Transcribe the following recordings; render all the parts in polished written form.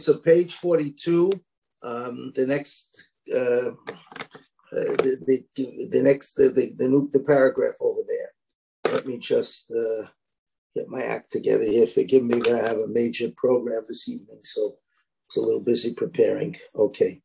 So page 42, the next, the paragraph over there. Let me just get my act together here. Forgive me, but I have a major program this evening, so it's a little busy preparing. Okay.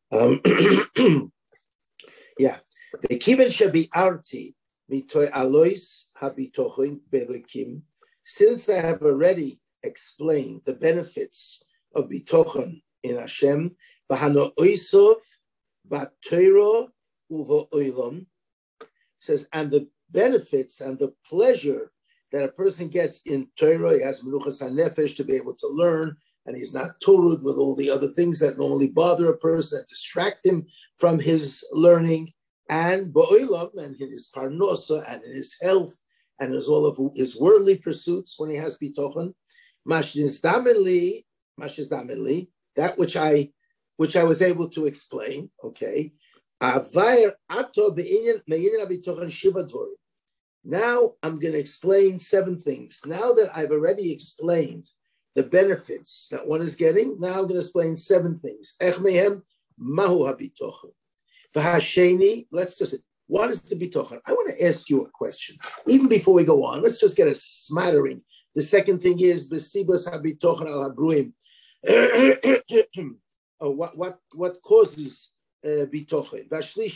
Yeah. The kiven shabi arti mitoy alois habitochin belikim. Since I have already explained the benefits of bitochen in Hashem, v'hano oisov v'teiro uvo oilam, says, and the benefits and the pleasure that a person gets in Torah, he has menuchas hanefesh to be able to learn, and he's not tortured with all the other things that normally bother a person and distract him from his learning, and ba'olam, and in his parnosa, and in his health, and in all of his worldly pursuits when he has bitochen. Mashizdamenli, that which I was able to explain, okay. Now I'm going to explain 7 things. Now that I've already explained the benefits that one is getting, now I'm going to explain 7 things. Let's just, what is the bitochen? I want to ask you a question. Even before we go on, let's just get a smattering. The second thing is besibos habitochen al habruim. What causes bitochen?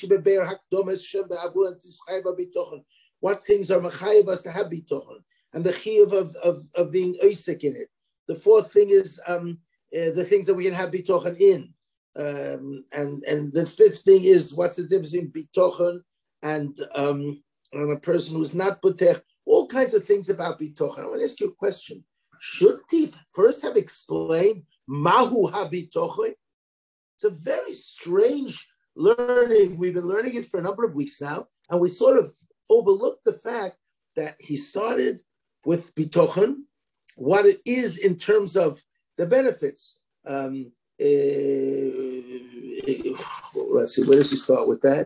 What things are mechayev us to have bitochen, and the chiyuv of being oisik in it. The 4th thing is the things that we can have bitochen in, and the 5th thing is what's the difference in bitochen and a person who's not potech. All kinds of things about bitochen. I want to ask you a question. Should he first have explained mahu habitochen? It's a very strange learning. We've been learning it for a number of weeks now, and we sort of overlooked the fact that he started with bitochen, what it is in terms of the benefits. Let's see, where does he start with that?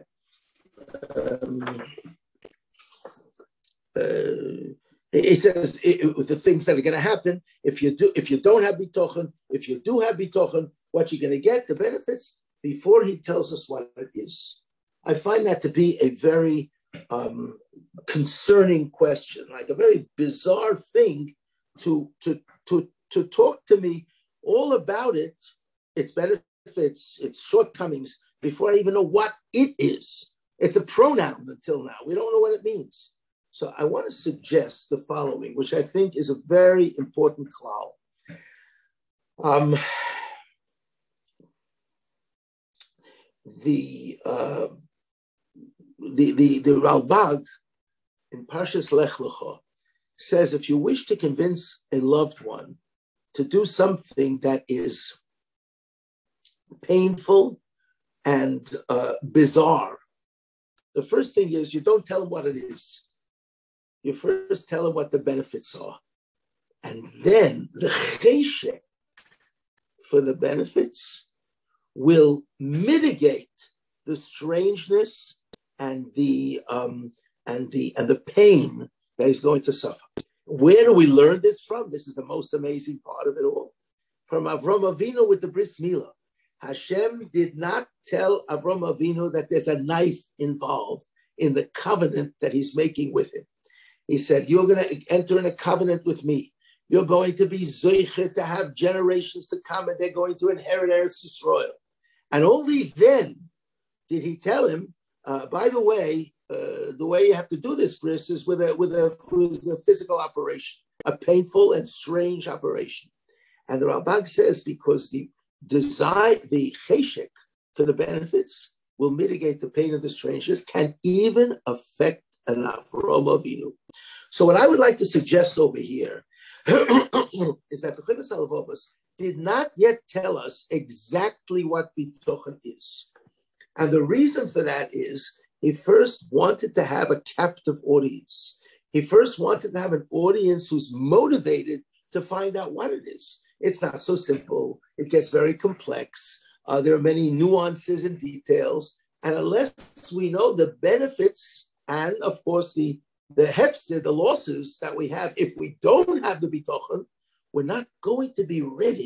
He says the things that are going to happen if you don't have bitochen. If you do have bitochen, what you're going to get, the benefits, before he tells us what it is. I find that to be a very concerning question, like a very bizarre thing to talk to me all about it, its benefits, its shortcomings, before I even know what it is. It's a pronoun until now. We don't know what it means. So I want to suggest the following, which I think is a very important klal. The Ralbag in Parshas Lech Lecha says, if you wish to convince a loved one to do something that is painful and bizarre, the first thing is you don't tell him what it is. You first tell him what the benefits are. And then the cheshek for the benefits will mitigate the strangeness and the pain that he's going to suffer. Where do we learn this from? This is the most amazing part of it all. From Avram Avinu with the Bris Milah. Hashem did not tell Avram Avinu that there's a knife involved in the covenant that he's making with him. He said, you're going to enter in a covenant with me. You're going to be zoichet to have generations to come, and they're going to inherit Eretz Yisrael. And only then did he tell him, by the way you have to do this, bris, is with a physical operation, a painful and strange operation. And the Ralbag says, because the desire, the cheshek for the benefits will mitigate the pain of the strangeness, can even affect an Avram Avinu. So what I would like to suggest over here is that the Chivas Alavovas did not yet tell us exactly what bitochen is. And the reason for that is he first wanted to have a captive audience. He first wanted to have an audience who's motivated to find out what it is. It's not so simple. It gets very complex. There are many nuances and details. And unless we know the benefits and, of course, the hefsed, the losses that we have if we don't have the bitochen, we're not going to be ready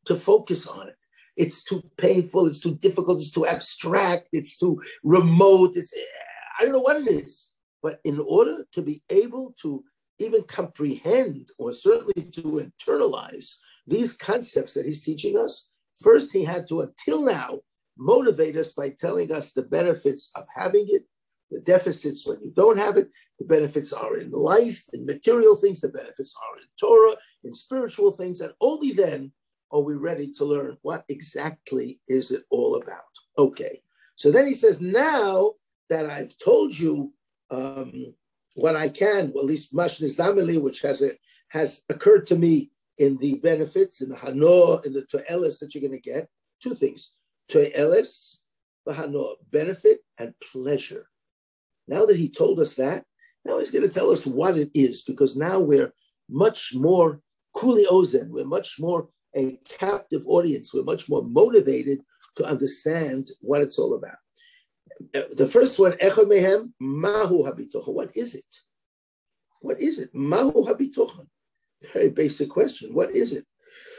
to focus on it. It's too painful, it's too difficult, it's too abstract, it's too remote. I don't know what it is. But in order to be able to even comprehend or certainly to internalize these concepts that he's teaching us, first he had to, until now, motivate us by telling us the benefits of having it, the deficits when you don't have it. The benefits are in life, in material things. The benefits are in Torah, in spiritual things. And only then are we ready to learn what exactly is it all about. Okay, so then he says, now that I've told you what I can, well, at least Mashne Zameli, which has occurred to me in the benefits, in the Hano, in the To'eles that you're going to get, two things, To'eles, the Hano, benefit and pleasure. Now that he told us that, now he's going to tell us what it is, because now we're much more kuli ozen, we're much more a captive audience, we're much more motivated to understand what it's all about. The first one, Echad Mehem, Mahu Habitochen. What is it? What is it? Mahu Habitochen. Very basic question. What is it?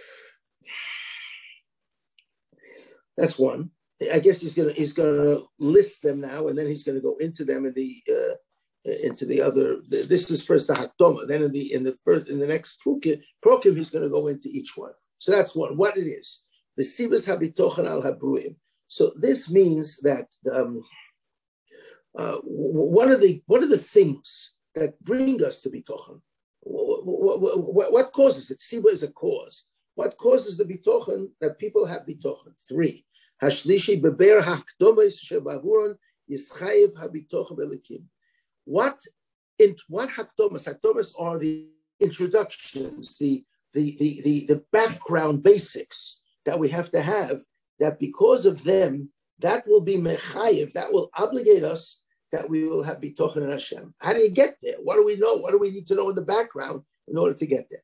That's one. I guess he's gonna list them now, and then he's gonna go into them in the other. This is first the Hakdoma. Then in the next prokim, he's gonna go into each one. So that's one. What it is. The Sibas Habitochen al Habruim. So this means that one of the things that bring us to bitochen, what causes it? Siba is a cause. What causes the bitochen that people have bitochen? 3. Hashlishi beber hakdomas shebavuron yischayev habitochen belikim. What hakdomas? Hakdomas are the introductions, the background basics that we have to have, that because of them, that will be mechayev, that will obligate us, that we will have bitochen in Hashem. How do you get there? What do we know? What do we need to know in the background in order to get there?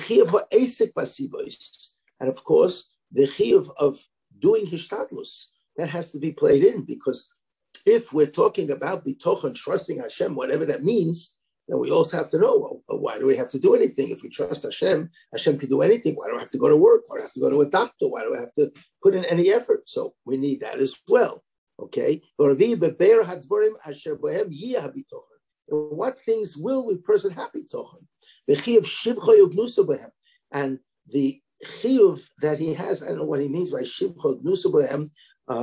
And of course, the chiyuv of doing hishtadlus, that has to be played in, because if we're talking about bitochen, trusting Hashem, whatever that means, then we also have to know, well, why do we have to do anything? If we trust Hashem, Hashem can do anything. Why do I have to go to work? Why do I have to go to a doctor? Why do I have to put in any effort? So we need that as well. Okay? What things will a person have bitochen? And the chiyuv that he has, I don't know what he means by shivcha gnusa b'hem.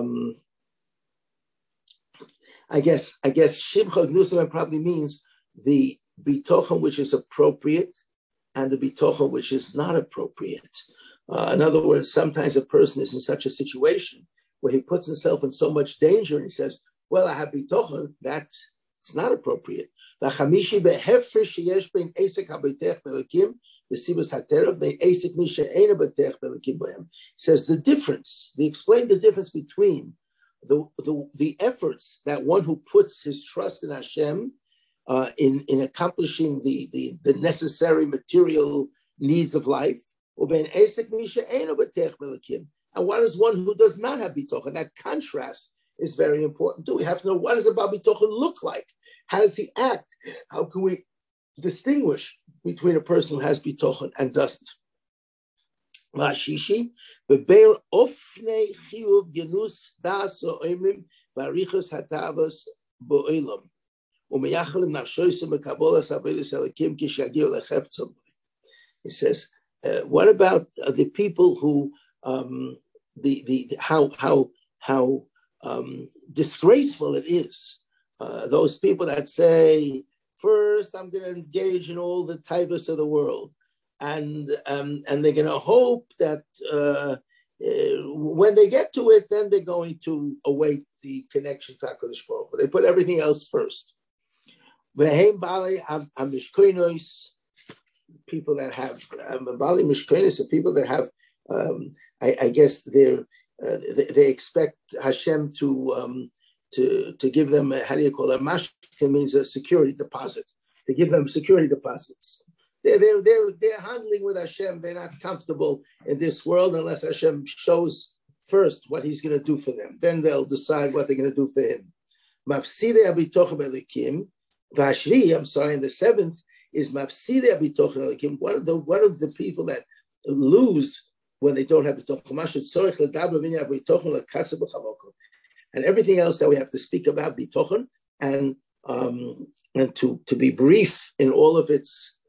I guess shivcha gnusa probably means the bitochen which is appropriate and the bitochen which is not appropriate. In other words, sometimes a person is in such a situation where he puts himself in so much danger and he says, well, I have bitochen, that's not appropriate. He says the difference, they explain the difference between the efforts that one who puts his trust in Hashem in accomplishing the necessary material needs of life, and what is one who does not have bitochen? That contrast is very important too. We have to know, what does a Baal Bitochen look like? How does he act? How can we distinguish between a person who has bitochen and doesn't? Lashishi, bebeil ofnei chiyuv genus das oimrim barichos hatavos bo'ilam umeyachalim nafshoysim mekabolas avedis elikim kishagiu lecheftzom. He says, what about the people who how disgraceful it is? Those people that say, first I'm going to engage in all the taivas of the world, and they're going to hope that when they get to it, then they're going to await the connection to HaKadosh Baruch Hu. They put everything else first. People that have Bali Mishkonis are people that have, I guess they expect Hashem to give them how do you call it? Mashke means a security deposit. To give them security deposits. They're handling with Hashem. They're not comfortable in this world unless Hashem shows first what He's going to do for them. Then they'll decide what they're going to do for Him. Mafside abitochen elikim v'ashri. I'm sorry. In the 7th is mafside abitochen elikim. One of the people that lose when they don't have bitochen. And everything else that we have to speak about bitochen, and to be brief in all of its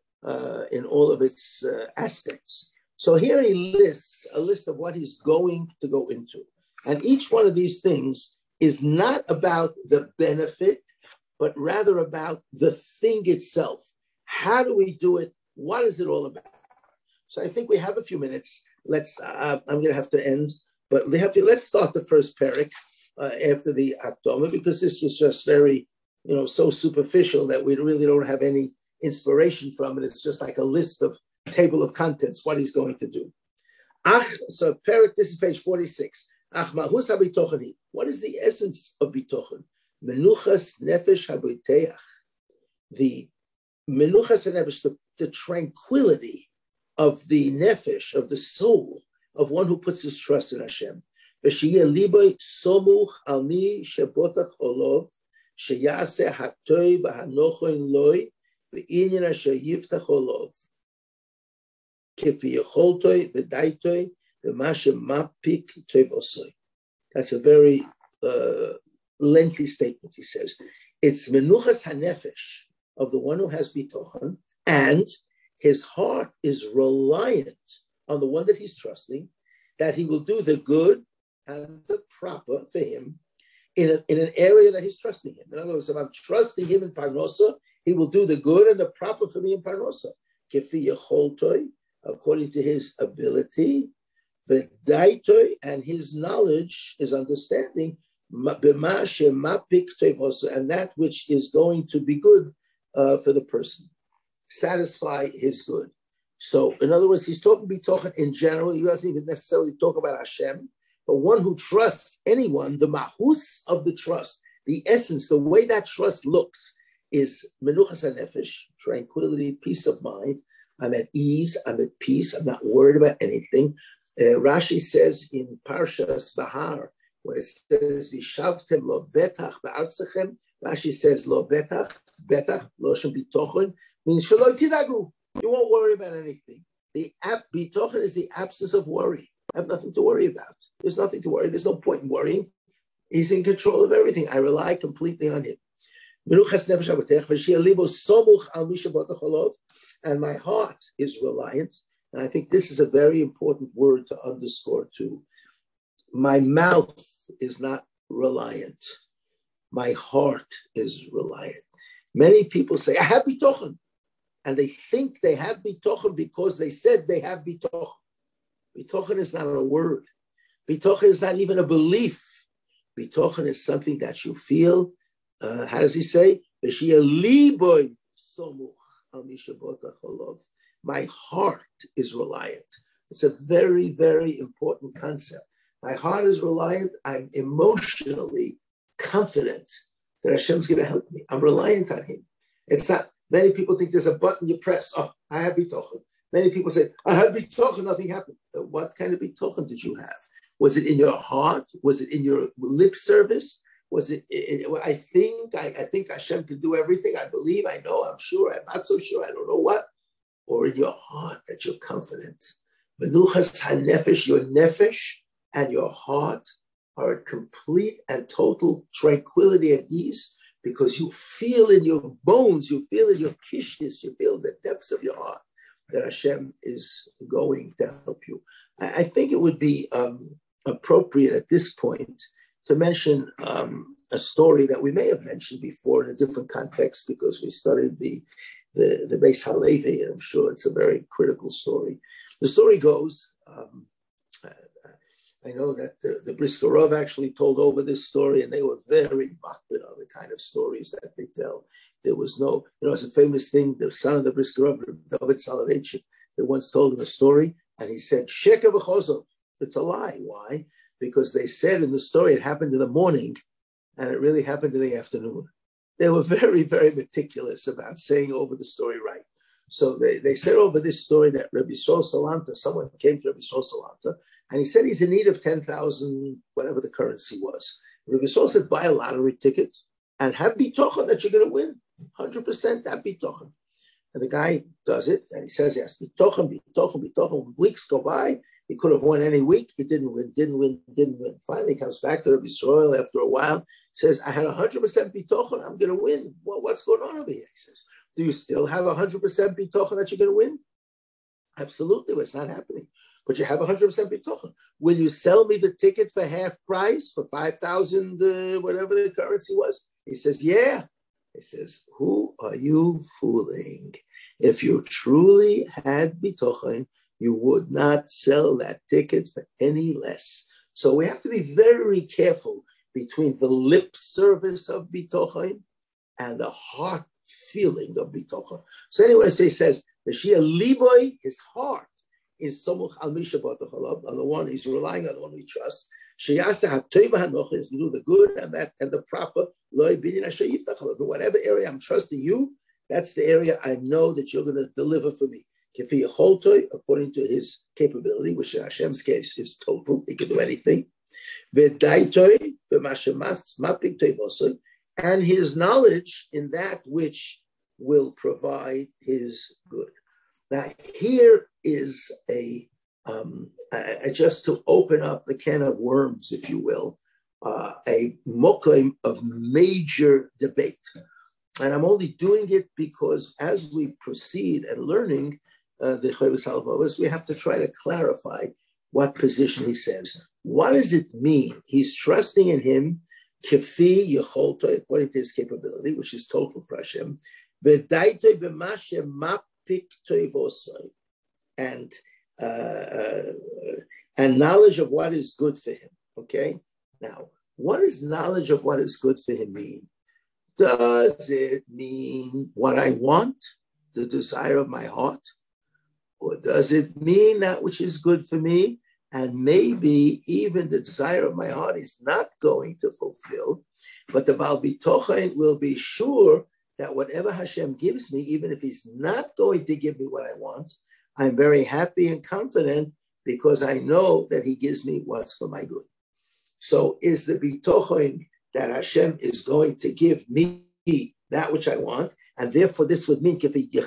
aspects. So here he lists a list of what he's going to go into, and each one of these things is not about the benefit, but rather about the thing itself. How do we do it? What is it all about? So I think we have a few minutes. I'm going to have to end, but let's start the first parak after the Akdama, because this was just very, so superficial that we really don't have any inspiration from it. It's just like a list of table of contents, what he's going to do. So parak, this is page 46. What is the essence of bitochen? Menuchas nefesh haboteach. The menuchas nefesh, the tranquility of the nefesh, of the soul, of one who puts his trust in Hashem. V'shiyeh liboy somuch al mi shebotach olov, sheyaseh hatoy v'hanochoin loy, v'inyan asher yiftach olov, kefi yecholtoy v'daitoy, v'mashem mapik toiv osoy. That's a very lengthy statement, he says. It's menuchas hanefesh, of the one who has bitochen, and his heart is reliant on the one that he's trusting, that he will do the good and the proper for him in an area that he's trusting him. In other words, if I'm trusting him in Parnosa, he will do the good and the proper for me in Parnosa. Kefi yecholtoy, according to his ability, the daitoy, and his knowledge, his understanding, and that which is going to be good for the person, satisfy his good. So, in other words, he's talking bitochen in general. He doesn't even necessarily talk about Hashem, but one who trusts anyone, the mahus of the trust, the essence, the way that trust looks, is menuchas hanefesh, tranquility, peace of mind. I'm at ease, I'm at peace, I'm not worried about anything. Rashi says in Parshas Bahar, where it says, Vishavtem lo betach ba'artzachem, Rashi says, lo betach, lo shem bitochen, means shelo tidagu. You won't worry about anything. The bitochen is the absence of worry. I have nothing to worry about. There's nothing to worry. There's no point in worrying. He's in control of everything. I rely completely on him. And my heart is reliant. And I think this is a very important word to underscore too. My mouth is not reliant. My heart is reliant. Many people say, I have bitochen. And they think they have bitochen because they said they have bitochen. Bitochen is not a word. Bitochen is not even a belief. Bitochen is something that you feel. How does he say? My heart is reliant. It's a very, very important concept. My heart is reliant. I'm emotionally confident that Hashem's going to help me. I'm reliant on him. It's not, many people think there's a button you press. Oh, I have bitochen. Many people say, I have bitochen, nothing happened. What kind of bitochen did you have? Was it in your heart? Was it in your lip service? Was it, I think Hashem can do everything. I believe, I know, I'm sure, I'm not so sure, I don't know what. Or in your heart that you're confident. Menuchas hanefesh, your nefesh and your heart are at complete and total tranquility and ease, because you feel in your bones, you feel in your kishnis, you feel in the depths of your heart that Hashem is going to help you. I think it would be appropriate at this point to mention a story that we may have mentioned before in a different context, because we studied the Beis Halevi, and I'm sure it's a very critical story. The story goes, I know that the Brisker Rav actually told over this story, and they were very makbid on the kind of stories that they tell. There was no, it's a famous thing, the son of the Brisker Rav, David Soloveitchik, they once told him a story, and he said, Sheker v'chozov. It's a lie. Why? Because they said in the story it happened in the morning, and it really happened in the afternoon. They were very, very meticulous about saying over the story right. So they said over this story that Rabbi Yisrael Salanta, someone came to Rabbi Yisrael Salanta, and he said he's in need of 10,000, whatever the currency was. Rabbi Yisrael said, buy a lottery ticket and have bitochen that you're going to win. 100% have bitochen. And the guy does it, and he says, yes, bitochen. Weeks go by, He could have won any week. He didn't win. Finally, he comes back to Rabbi Yisrael after a while, says, I had 100% bitochen, I'm going to win. Well, what's going on over here? He says, do you still have 100% bitochen that you're going to win? Absolutely, but it's not happening. But you have 100% bitochen. Will you sell me the ticket for half price, for 5,000, whatever the currency was? He says, yeah. He says, who are you fooling? If you truly had bitochen, you would not sell that ticket for any less. So we have to be very careful between the lip service of bitochen and the heart feeling of bitochen. So anyway, so he says, Mashiach liboy, his heart is somuch al mishabot on the one he's relying on, the one we trust. Sheyasa ha'toiva hanocha is to do the good and the proper loy bidin asher yiftach alav. In whatever area I'm trusting you, that's the area I know that you're going to deliver for me. Kefi yecholtoi, according to his capability, which in Hashem's case is total, he can do anything. V'daitoi v'mashemas mapik toivosoi, and his knowledge in that which will provide his good. Now, here is just to open up the can of worms, if you will, a mokim of major debate. And I'm only doing it because as we proceed and learning the Chovos HaLevavos, we have to try to clarify what position he says. What does it mean? He's trusting in him, kefi yecholto, according to his capability, which is total for Hashem, v'daitoi b'mashe mapik toivosoi, and knowledge of what is good for him. Okay? Now, what does knowledge of what is good for him mean? Does it mean what I want, the desire of my heart? Or does it mean that which is good for me, and maybe even the desire of my heart is not going to fulfill, but the Baal Bitochen will be sure that whatever Hashem gives me, even if he's not going to give me what I want, I'm very happy and confident because I know that he gives me what's for my good. So is the Bitochen that Hashem is going to give me that which I want, and therefore this would mean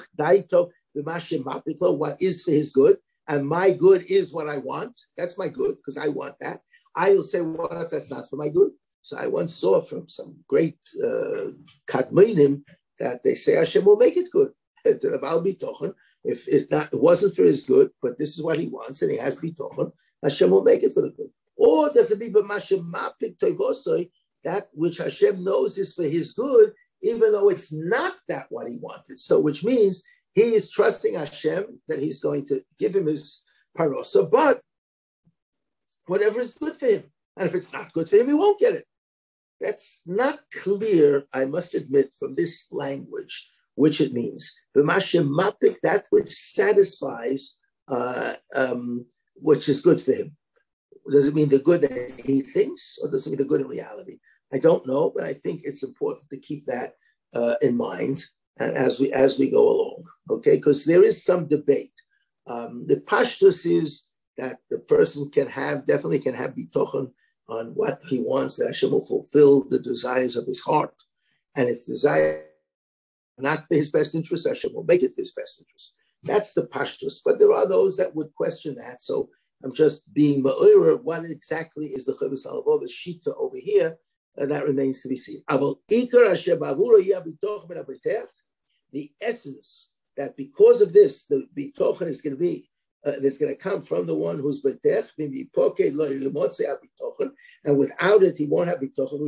what is for his good, and my good is what I want. That's my good because I want that. I will say, what if that's not for my good? So I once saw from some great kadmonim that they say Hashem will make it good. If it wasn't for his good, but this is what he wants, and he has bitochen, Hashem will make it for the good. Or does it be that which Hashem knows is for his good, even though it's not that what he wanted? So which means he is trusting Hashem that he's going to give him his parosa, but whatever is good for him. And if it's not good for him, he won't get it. That's not clear, I must admit, from this language, which it means. Mapik, that which satisfies, which is good for him. Does it mean the good that he thinks, or does it mean the good in reality? I don't know, but I think it's important to keep that in mind and as we go along, okay? Because there is some debate. The pashtus is that the person definitely can have bitochen on what he wants, that Hashem will fulfill the desires of his heart. And if desire not for his best interest, Hashem will make it for his best interest. That's the pashtus. But there are those that would question that. So I'm just being ma'ura, what exactly is the Chovos HaLevavos shita over here, and that remains to be seen. The essence that because of this, the bitochen is going to be, it's going to come from the one who's betech, and without it, he won't have bitochen.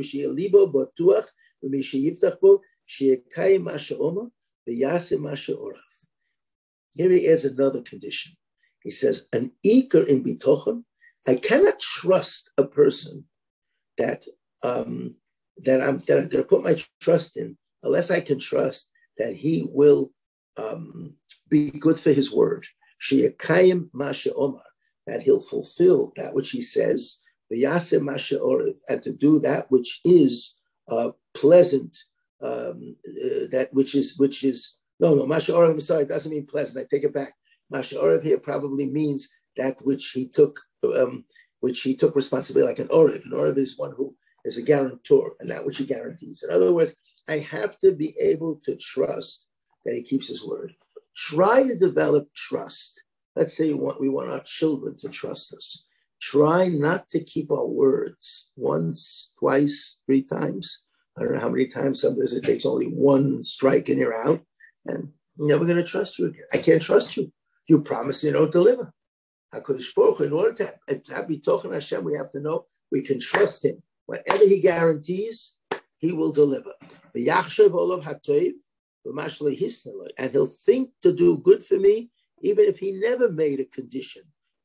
Here he adds another condition. He says, an ikar in bitochen, I cannot trust a person that I'm going to put my trust in unless I can trust that he will be good for his word. Sheyakayim mashe omar, that he'll fulfill that which he says, v'yaseh mashe orev, and to do that which is pleasant, that which is mashe orev. I'm sorry, it doesn't mean pleasant. I take it back. Mashe orev here probably means that which he took responsibility, like an orev. An orev is one who is a guarantor, and that which he guarantees. In other words, I have to be able to trust that he keeps his word. Try to develop trust let's say we want our children to trust us. Try not to keep our words once, twice, 3 times. I don't know how many times. Sometimes it takes only 1 strike and you're out, and I'm never going to trust you again. I can't trust you. You promise you don't deliver. HaKadosh Baruch Hu, in order to have bitochen Hashem, we have to know we can trust Him. Whatever He guarantees, He will deliver. And He'll think to do good for me, even if He never made a condition.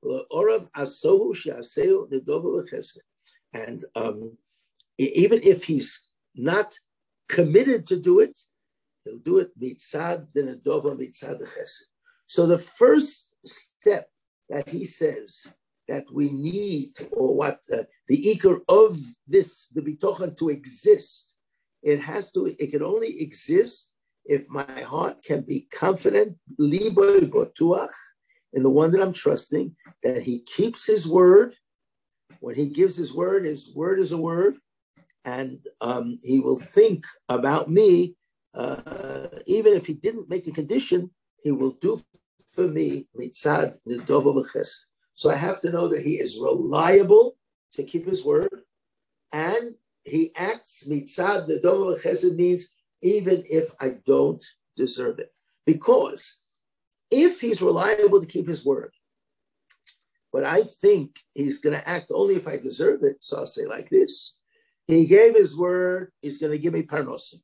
And even if He's not committed to do it, He'll do it mitzad denedova mitzad chesed. So the first step that He says that we need, or what the ikar of this, the bitochen to exist, it can only exist if my heart can be confident, libo batuach, in the one that I'm trusting, that He keeps His word. When He gives His word is a word, and He will think about me. Even if He didn't make a condition, He will do for me mitzad nedova v'chesed. So I have to know that He is reliable to keep His word, and He acts mitzad nedova v'chesed means even if I don't deserve it. Because if He's reliable to keep His word, but I think He's going to act only if I deserve it, so I'll say like this: He gave His word, He's going to give me parnosim.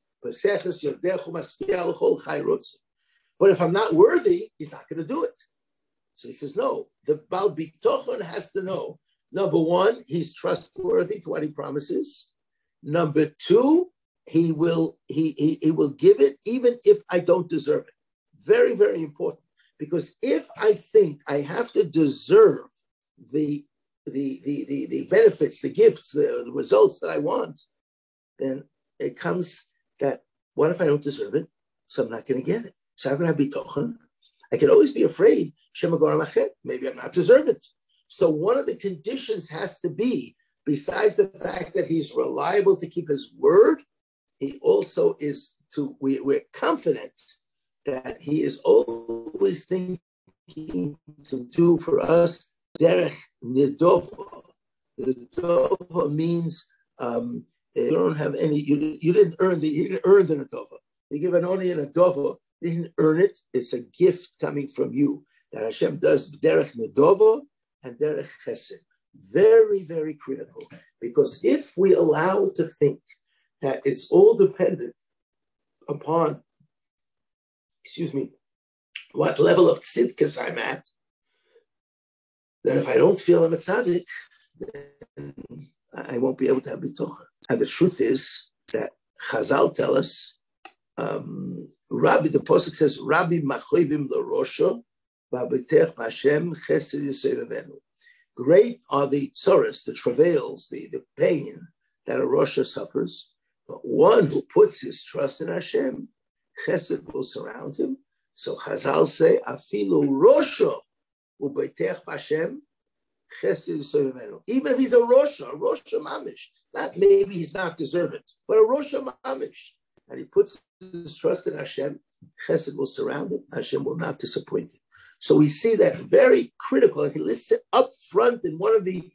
But if I'm not worthy, He's not going to do it. So He says, no, the Baal Bitochon has to know. Number 1, He's trustworthy to what He promises. Number 2, He will give it even if I don't deserve it. Very, very important. Because if I think I have to deserve the benefits, the gifts, the results that I want, then it comes that, what if I don't deserve it? So I'm not going to get it. So I'm going to have bitochen. I can always be afraid, maybe I'm not deserve it. So one of the conditions has to be, besides the fact that He's reliable to keep His word, He also is we're confident that He is always thinking to do for us derech nedova. Nedova means you don't have any. You didn't earn the nedova. You give an only a nedova. You didn't earn it. It's a gift coming from you that Hashem does derech nedova and derech chesed. Very, very critical, because if we allow to think that it's all dependent upon, what level of tzidkas I'm at, then if I don't feel I'm a tzaddik, then I won't be able to have bitochen. And the truth is that Chazal tell us, Rabbi, the Pasuk says, Rabbi machoivim l'rosho, v'abitech b'Hashem chesed yisevevenu. Great are the tzoros, the travails, the pain that a Rosha suffers, but one who puts his trust in Hashem, chesed will surround him. So Chazal say, afilu Rosha u'beitech b'Hashem chesed yisevevenu. Even if he's a Rosha mamish, not maybe he's not deserving, but a Rosha mamish, and he puts his trust in Hashem, chesed will surround him, Hashem will not disappoint him. So we see that very critical, and he lists it up front in one of the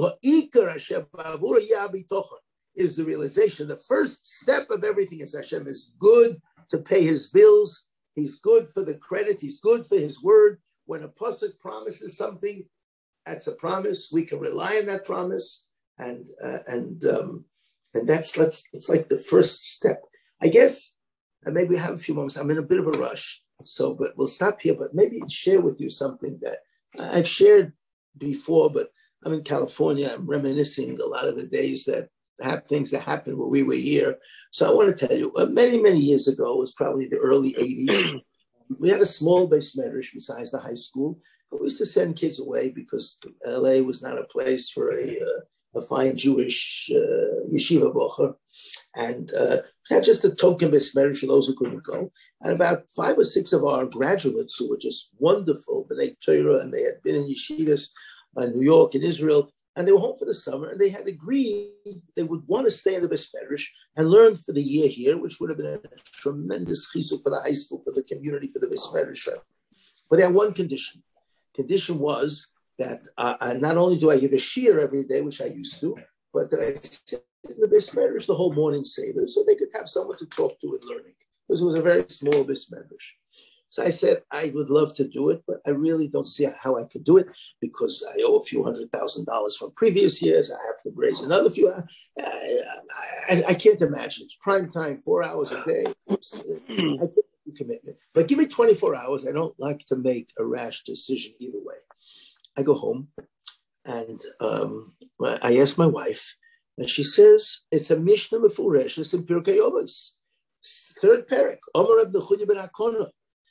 is the realization. The first step of everything is Hashem is good to pay His bills. He's good for the credit. He's good for His word. When a pasuk promises something, that's a promise. We can rely on that promise, and that's it's like the first step. I guess, and maybe we have a few moments. I'm in a bit of a rush. So, but we'll stop here, but maybe share with you something that I've shared before, but I'm in California. I'm reminiscing a lot of the days that things that happened when we were here. So I want to tell you, many, many years ago, it was probably the early 80s. We had a small base medrash besides the high school, but we used to send kids away because LA was not a place for a fine Jewish yeshiva bocher. And had just a token base medrash for those who couldn't go. And about 5 or 6 of our graduates who were just wonderful, B'nai Torah, and they had been in yeshivas in New York and Israel, and they were home for the summer, and they had agreed they would want to stay in the base medrash and learn for the year here, which would have been a tremendous chizuk for the high school, for the community, for the base medrash. But they had one condition. condition was that not only do I give a shiur every day, which I used to, but that I sit in the Beis Medrash the whole morning Seder, so they could have someone to talk to and learning. Because it was a very small Beis Medrash. So I said, I would love to do it, but I really don't see how I could do it because I owe a few $100,000 from previous years. I have to raise another few. I can't imagine. It's prime time, 4 hours a day. I couldn't make a commitment. But give me 24 hours. I don't like to make a rash decision either way. I go home and I ask my wife, and she says, it's a Mishnah Mefureshes in Pirkei Avos. Third parak. Omer Reb Nechunya ben Hakona.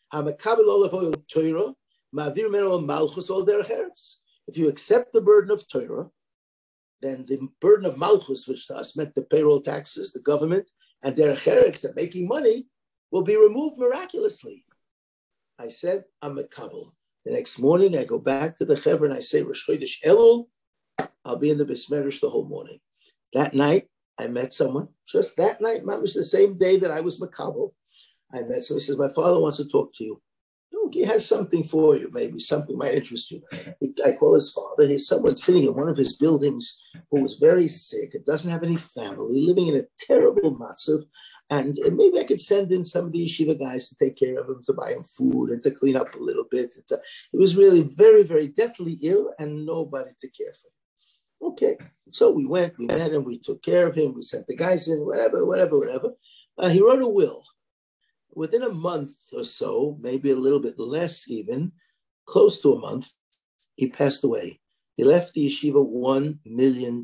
If you accept the burden of Torah, then the burden of Malchus, which to us meant the payroll taxes, the government, and derech eretz, and making money, will be removed miraculously. I said, I'm a kabul. The next morning, I go back to the Chevra and I say, Rosh Chodesh Elul, I'll be in the Beis Medrash the whole morning. That night, I met someone. Just that night, mamish, the same day that I was makabel. I met someone. He says, my father wants to talk to you. Look, he has something for you. Maybe something might interest you. I call his father. He's someone sitting in one of his buildings who was very sick and doesn't have any family, living in a terrible matzav. And maybe I could send in some of the yeshiva guys to take care of him, to buy him food and to clean up a little bit. He was really very, very deathly ill and nobody to care for him. Okay. So we went, we met him, we took care of him, we sent the guys in, whatever. He wrote a will. Within a month or so, maybe a little bit less even, close to a month, he passed away. He left the yeshiva $1 million.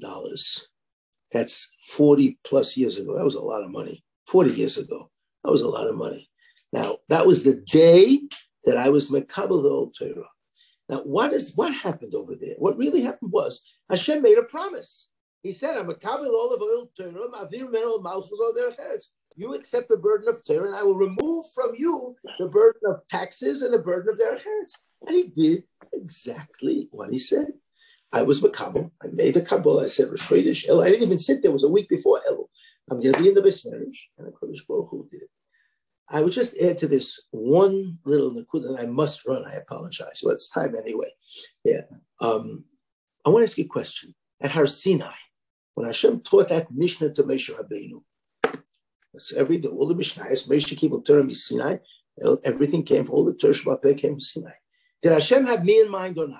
That's 40 plus years ago. That was a lot of money. 40 years ago. That was a lot of money. Now, that was the day that I was mekabel the old Torah. Now, what happened over there? What really happened was Hashem made a promise. He said, I'm mekabel all of old Torah, ma'avir meno malchus al derech eretz. You accept the burden of Torah, and I will remove from you the burden of taxes and the burden of derech eretz. And he did exactly what he said. I was makabel. I made a kabul. I said, Rosh Chodesh Elul. I didn't even sit there. It was a week before Elul. I'm going to be in the Beis Medrash, and HaKadosh Baruch Hu did it. I would just add to this one little nakuda that I must run. I apologize. Well, it's time anyway. Yeah. I want to ask you a question. At Har Sinai, when Hashem taught that Mishnah to Moshe Rabbeinu, that's all the Mishnayos, Moshe Kibbutz Torah Sinai, everything came from all the Torah Sheba'al Peh came from Sinai. Did Hashem have me in mind or not?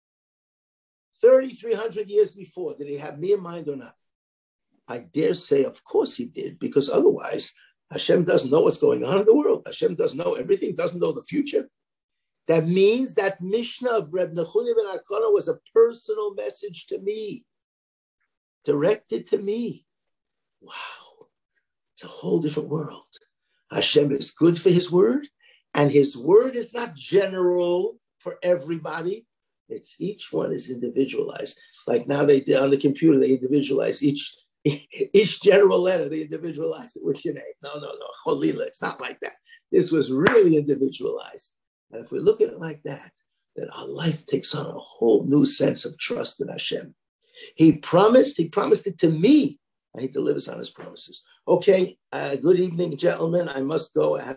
3,300 years before, did he have me in mind or not? I dare say, of course he did, because otherwise Hashem doesn't know what's going on in the world. Hashem doesn't know everything, doesn't know the future. That means that Mishnah of Reb Nechunya ben Hakona was a personal message to me, directed to me. Wow, it's a whole different world. Hashem is good for his word, and his word is not general for everybody. It's each one is individualized. Like now they did on the computer, they individualize each general letter, they individualize it with your name. No, Cholila, it's not like that. This was really individualized. And if we look at it like that, then our life takes on a whole new sense of trust in Hashem. He promised it to me, and he delivers on his promises. Okay, good evening, gentlemen. I must go. I have